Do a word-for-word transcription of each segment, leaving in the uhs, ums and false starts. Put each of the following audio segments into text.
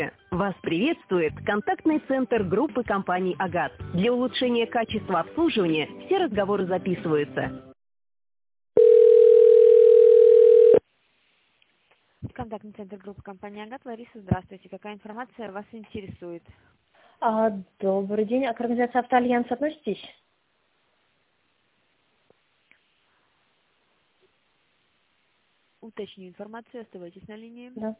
Вас приветствует контактный центр группы компаний «Агат». Для улучшения качества обслуживания все разговоры записываются. Контактный центр группы компании «Агат». Лариса, здравствуйте. Какая информация вас интересует? А, добрый день. А к организации «Автоальянс» относитесь? Уточню информацию, оставайтесь на линии. Да.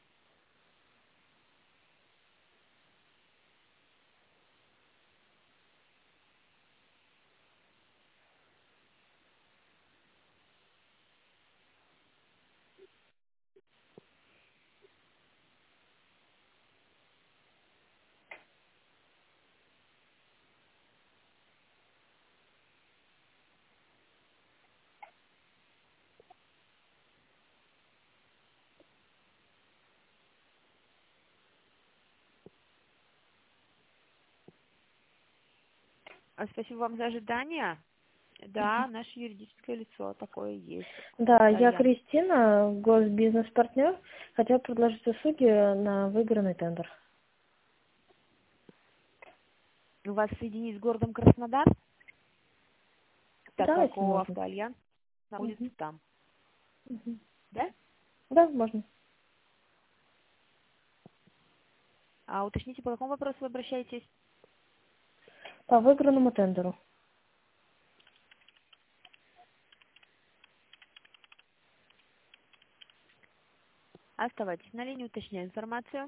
А, Спасибо вам за ожидание. Да, наше юридическое лицо такое есть. Да, я Альянс. Кристина, госбизнес-партнер. Хотела предложить услуги на выигранный тендер. У вас соединить с городом Краснодар, так Да, как если у можно. «Автоальянс» находится Мгм. там. Мгм. Да? Да, можно. А уточните, по какому вопросу вы обращаетесь? По выигранному тендеру. Оставайтесь на линии, уточняю информацию.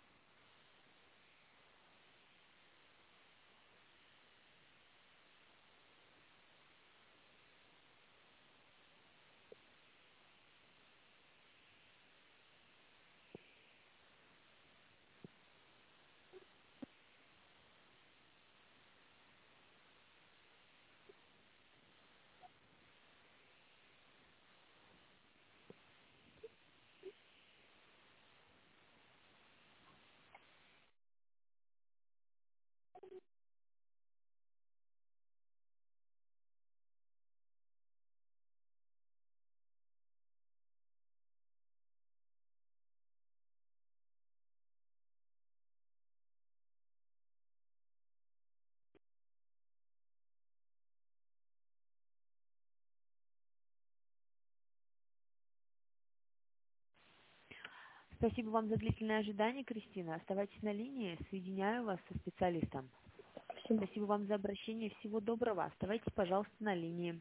Спасибо вам за длительное ожидание, Кристина. Оставайтесь на линии, соединяю вас со специалистом. Спасибо. Спасибо вам за обращение. Всего доброго. Оставайтесь, пожалуйста, на линии.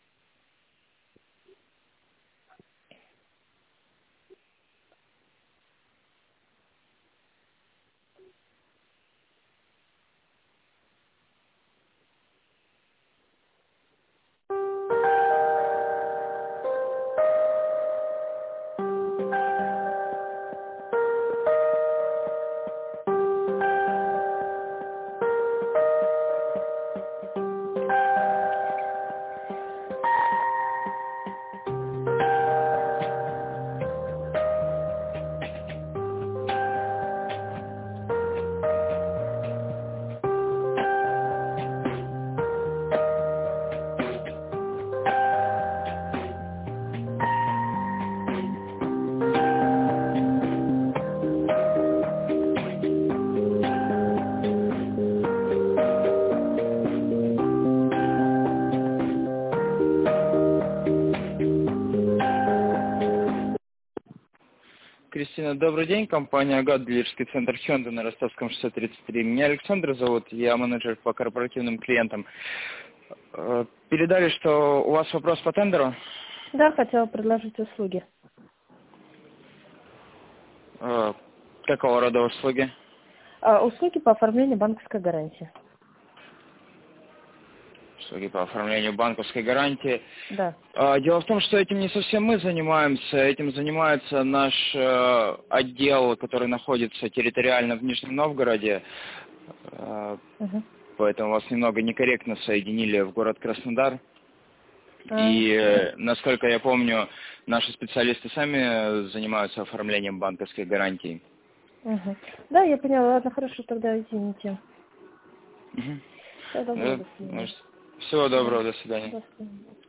Кристина, добрый день. Компания «Агат», дилерский центр Hyundai на Ростовском шоссе тридцать три. Меня Александр зовут, я менеджер по корпоративным клиентам. Э, Передали, что у вас вопрос по тендеру. Да, хотела предложить услуги. Э, Какого рода услуги? А, услуги по оформлению банковской гарантии. Услуги по оформлению банковской гарантии. Да. Э, Дело в том, что этим не совсем мы занимаемся, этим занимается наш э, отдел, который находится территориально в Нижнем Новгороде. Э, Угу. Поэтому вас немного некорректно соединили в город Краснодар. А. И, э, насколько я помню, наши специалисты сами занимаются оформлением банковских гарантий. Угу. Да, я поняла. Ладно, хорошо, тогда извините. Угу. Всего доброго, Ну, до свидания. может, всего доброго, Да. до свидания. До свидания.